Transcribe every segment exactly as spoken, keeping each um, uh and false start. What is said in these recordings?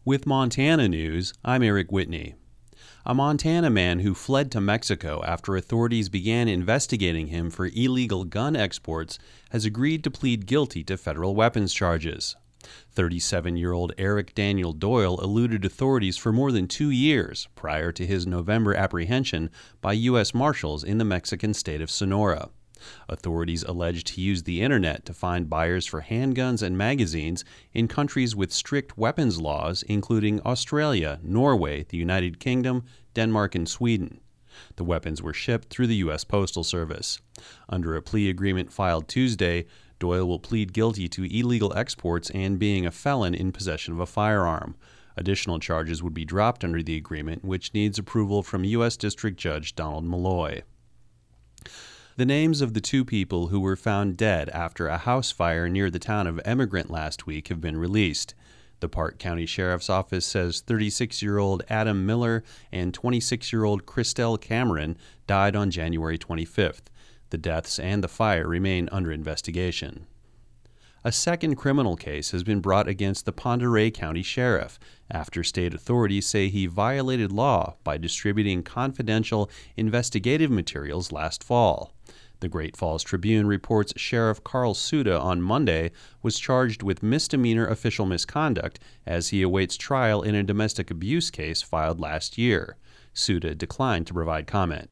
With Montana News, I'm Eric Whitney. A Montana man who fled to Mexico after authorities began investigating him for illegal gun exports has agreed to plead guilty to federal weapons charges. thirty-seven-year-old Eric Daniel Doyle eluded authorities for more than two years prior to his November apprehension by U S Marshals in the Mexican state of Sonora. Authorities alleged he used the internet to find buyers for handguns and magazines in countries with strict weapons laws, including Australia, Norway, the United Kingdom, Denmark, and Sweden. The weapons were shipped through the U S Postal Service. Under a plea agreement filed Tuesday, Doyle will plead guilty to illegal exports and being a felon in possession of a firearm. Additional charges would be dropped under the agreement, which needs approval from U S District Judge Donald Malloy. The names of the two people who were found dead after a house fire near the town of Emigrant last week have been released. The Park County Sheriff's Office says thirty-six-year-old Adam Miller and twenty-six-year-old Christelle Cameron died on January twenty-fifth. The deaths and the fire remain under investigation. A second criminal case has been brought against the Pend Oreille County Sheriff after state authorities say he violated law by distributing confidential investigative materials last fall. The Great Falls Tribune reports Sheriff Carl Suda on Monday was charged with misdemeanor official misconduct as he awaits trial in a domestic abuse case filed last year. Suda declined to provide comment.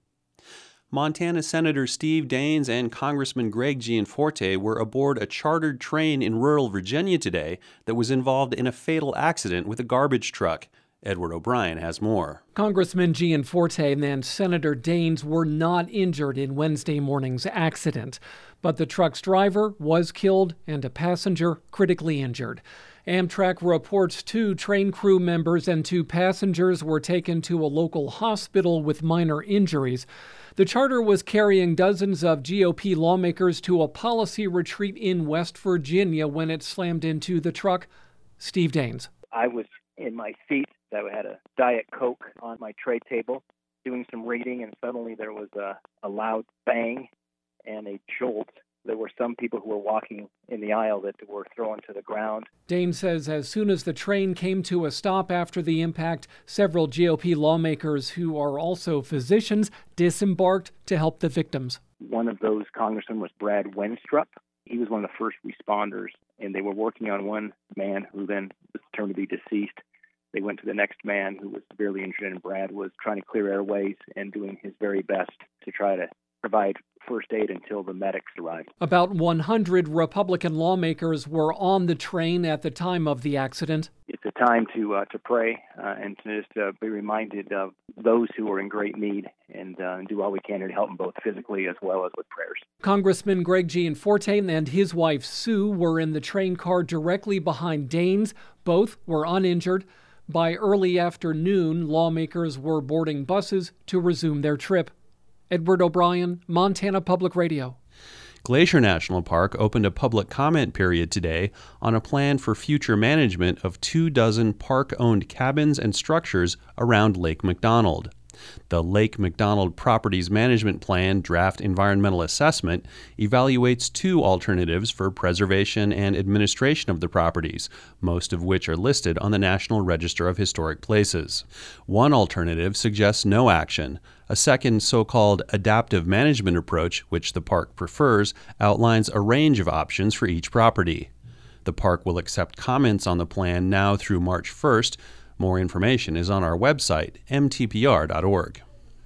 Montana Senator Steve Daines and Congressman Greg Gianforte were aboard a chartered train in rural Virginia today that was involved in a fatal accident with a garbage truck. Edward O'Brien has more. Congressman Gianforte and Senator Daines were not injured in Wednesday morning's accident, but the truck's driver was killed and a passenger critically injured. Amtrak reports two train crew members and two passengers were taken to a local hospital with minor injuries. The charter was carrying dozens of G O P lawmakers to a policy retreat in West Virginia when it slammed into the truck. Steve Daines. I was in my seat. I had a Diet Coke on my tray table doing some reading, and suddenly there was a, a loud bang and a jolt. There were some people who were walking in the aisle that were thrown to the ground. Daines says as soon as the train came to a stop after the impact, several G O P lawmakers who are also physicians disembarked to help the victims. One of those congressmen was Brad Wenstrup. He was one of the first responders, and they were working on one man who then was determined to be deceased. They went to the next man who was severely injured, and Brad was trying to clear airways and doing his very best to try to provide first aid until the medics arrived. About one hundred Republican lawmakers were on the train at the time of the accident. It's a time to uh, to pray uh, and to just uh, be reminded of those who are in great need and uh, do all we can to help them both physically as well as with prayers. Congressman Greg Gianforte and his wife Sue were in the train car directly behind Daines. Both were uninjured. By early afternoon, lawmakers were boarding buses to resume their trip. Edward O'Brien, Montana Public Radio. Glacier National Park opened a public comment period today on a plan for future management of two dozen park-owned cabins and structures around Lake McDonald. The Lake McDonald Properties Management Plan Draft Environmental Assessment evaluates two alternatives for preservation and administration of the properties, most of which are listed on the National Register of Historic Places. One alternative suggests no action. A second so-called adaptive management approach, which the park prefers, outlines a range of options for each property. The park will accept comments on the plan now through March first. More information is on our website, m t p r dot org.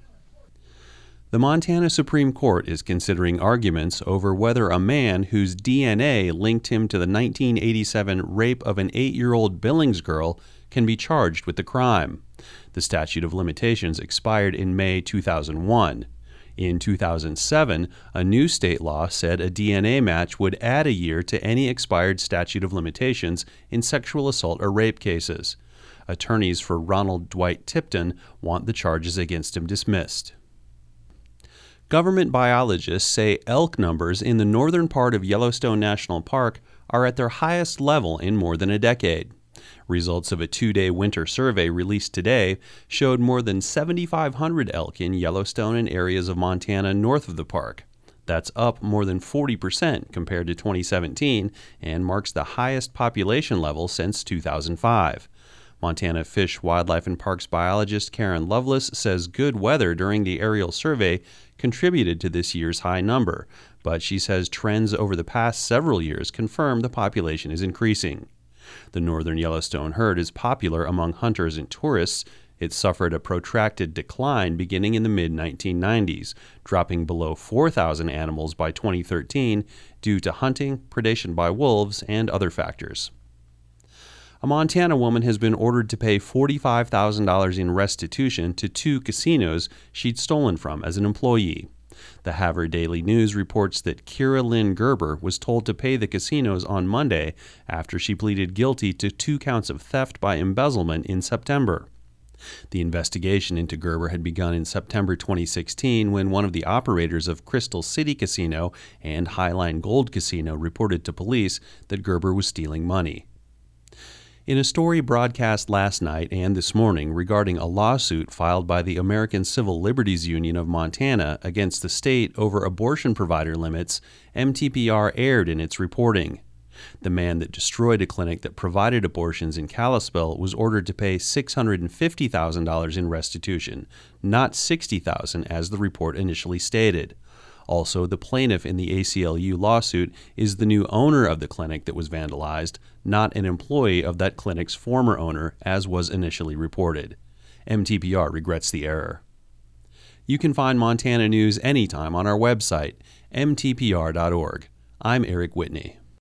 The Montana Supreme Court is considering arguments over whether a man whose D N A linked him to the nineteen eighty-seven rape of an eight-year-old Billings girl can be charged with the crime. The statute of limitations expired in May two thousand one. In two thousand seven, a new state law said a D N A match would add a year to any expired statute of limitations in sexual assault or rape cases. Attorneys for Ronald Dwight Tipton want the charges against him dismissed. Government biologists say elk numbers in the northern part of Yellowstone National Park are at their highest level in more than a decade. Results of a two-day winter survey released today showed more than seven thousand five hundred elk in Yellowstone and areas of Montana north of the park. That's up more than forty percent compared to twenty seventeen and marks the highest population level since two thousand five. Montana Fish, Wildlife, and Parks biologist Karen Lovelace says good weather during the aerial survey contributed to this year's high number, but she says trends over the past several years confirm the population is increasing. The northern Yellowstone herd is popular among hunters and tourists. It suffered a protracted decline beginning in the mid nineteen nineties, dropping below four thousand animals by twenty thirteen due to hunting, predation by wolves, and other factors. A Montana woman has been ordered to pay forty-five thousand dollars in restitution to two casinos she'd stolen from as an employee. The Havre Daily News reports that Kira Lynn Gerber was told to pay the casinos on Monday after she pleaded guilty to two counts of theft by embezzlement in September. The investigation into Gerber had begun in September twenty sixteen when one of the operators of Crystal City Casino and Highline Gold Casino reported to police that Gerber was stealing money. In a story broadcast last night and this morning regarding a lawsuit filed by the American Civil Liberties Union of Montana against the state over abortion provider limits, M T P R erred in its reporting. The man that destroyed a clinic that provided abortions in Kalispell was ordered to pay six hundred fifty thousand dollars in restitution, not sixty thousand dollars as the report initially stated. Also, the plaintiff in the A C L U lawsuit is the new owner of the clinic that was vandalized, not an employee of that clinic's former owner, as was initially reported. M T P R regrets the error. You can find Montana news anytime on our website, m t p r dot org. I'm Eric Whitney.